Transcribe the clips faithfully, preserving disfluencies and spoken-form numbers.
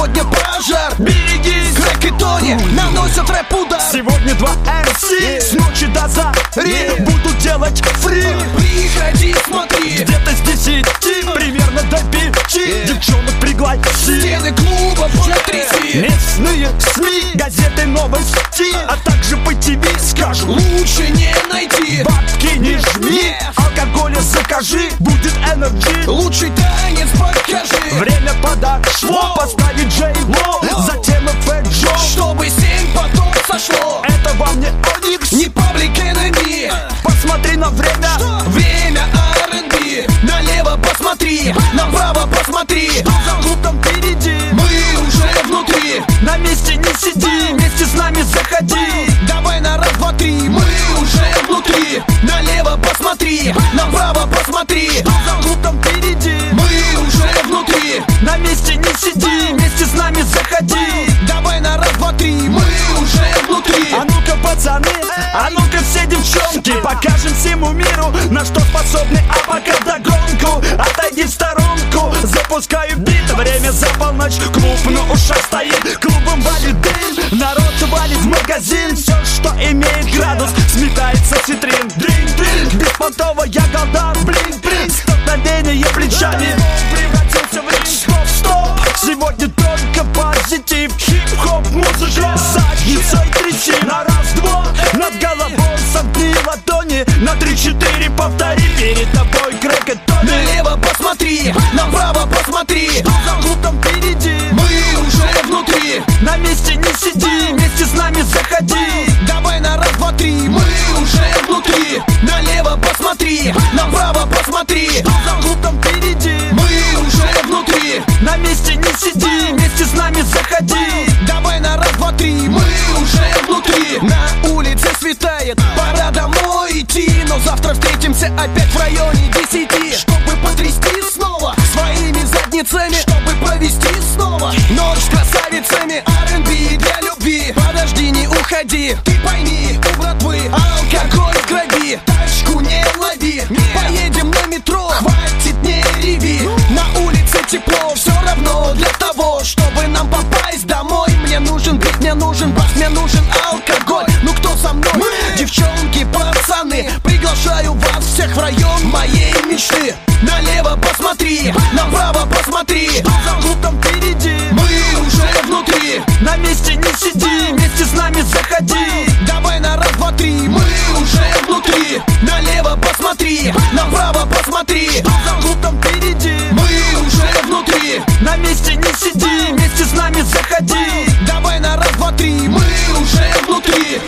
сегодня пожар. Берегись, Крэк и Тони наносят рэп-удар. Сегодня два эм си с ночи до зари будут делать фри. Приходи, смотри, где-то с десяти примерно до пяти девчонок пригласи. стены клуба потряси. Местные СМИ, газеты, новости, а также по ТВ скажут: лучше не найти. бабки не жми, алкоголя закажи, будет энерджи. Лучший танец покажи. Время подошло, поставить Джей Ло, затем эф Джо, чтобы семь потом сошло. это вам не Оникс, Не Public Enemy. посмотри на время. Время ар энд би. Налево посмотри, направо посмотри. За клубом впереди, Мы уже внутри. на месте не сиди, вместе с нами заходи. Давай на раз, два, три. Мы уже внутри. Налево посмотри, направо посмотри. За клубом впереди, Мы уже внутри. на месте не сиди, вместе с нами заходи. Давай на раз, два, три. Мы уже внутри. А ну-ка, пацаны, а ну-ка все девчонки, покажем всему миру, на что способны, а пока догонку. Отойди в сторонку, запускаю бит. Время за полночь, клуб на ушах стоит. Клубом валит дым, народ валит в магазин. Все, что имеет градус, сметается с витрин. Дринг-дринг, беспонтовая голда, блин-блин. Столкновение плечами превратился в ринг. Стоп-стоп, сегодня только позитив. Хип-хоп, музыка, задницей тряси. На раз-два, над головой сомкни ладони. На три-четыре повтори, перед тобой Крэк и Тони. Налево посмотри, направо посмотри. За клубом впереди, Мы уже внутри. на месте не сиди, вместе с нами заходи. Давай на раз, два, три. Мы уже внутри. Налево посмотри, направо посмотри. За клубом впереди, Мы уже внутри. на месте не сиди, вместе с нами заходи. Давай на раз, два, три. Мы уже внутри. На улице светает, пора домой идти. Но завтра встретимся опять в районе десяти, чтобы потрясти снова своими задницами, чтобы провести снова ночь с красавицами. ар энд би для любви. Подожди, не уходи, ты пойми, у братвы алкоголь в крови. Тачку не лови, поедем на метро, хватит не реви. На улице тепло, все равно для того, чтобы нам попасть домой. Мне нужен бит, мне нужен бас, мне нужен алкоголь. Ну кто со мной? Мы. Девчонки, пацаны, приглашаю вас всех в район моей мечты. Налево посмотри, направо посмотри. За клубом впереди, Мы уже внутри. на месте не сиди, вместе с нами заходи. Давай на раз, два, три. Мы уже внутри. Налево посмотри, направо посмотри. За клубом впереди, Мы уже внутри. на месте не сиди, вместе с нами заходи. Давай на раз, два, три. Мы уже внутри.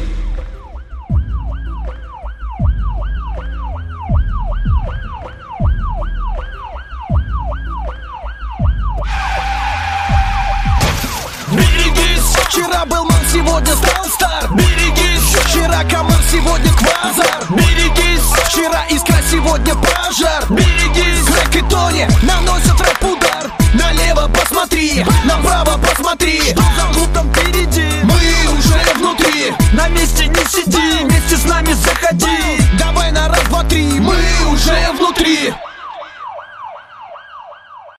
Берегись, Вчера был ман, сегодня стал стар. берегись, Вчера комар, сегодня квазар. берегись, Вчера искра, сегодня пожар. берегись. Крэк и Тони наносят рэп-удар. Налево посмотри, направо посмотри. За клубом впереди, Мы уже внутри. на месте не сиди,